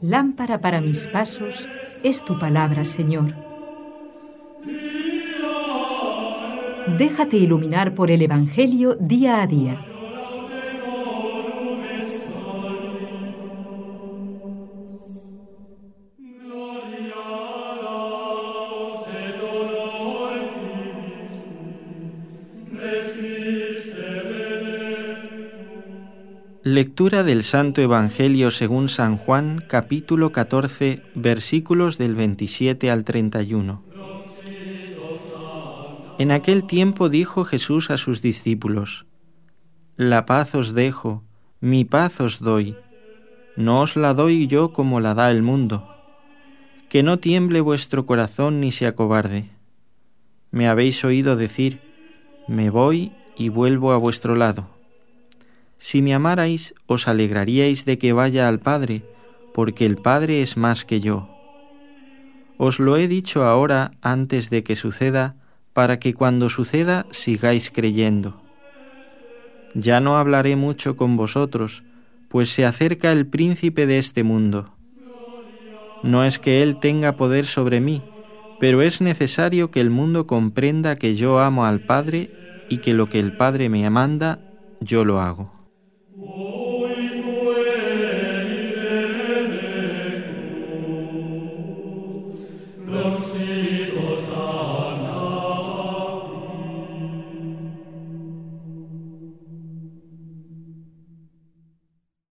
Lámpara para mis pasos es tu palabra, Señor. Déjate iluminar por el Evangelio día a día. Lectura del Santo Evangelio según San Juan, capítulo 14, versículos del 27 al 31. En aquel tiempo dijo Jesús a sus discípulos: La paz os dejo, mi paz os doy. No os la doy yo como la da el mundo. Que no tiemble vuestro corazón ni se acobarde. Me habéis oído decir: Me voy y vuelvo a vuestro lado. Si me amarais, os alegraríais de que vaya al Padre, porque el Padre es más que yo. Os lo he dicho ahora antes de que suceda, para que cuando suceda sigáis creyendo. Ya no hablaré mucho con vosotros, pues se acerca el príncipe de este mundo. No es que él tenga poder sobre mí, pero es necesario que el mundo comprenda que yo amo al Padre y que lo que el Padre me manda, yo lo hago.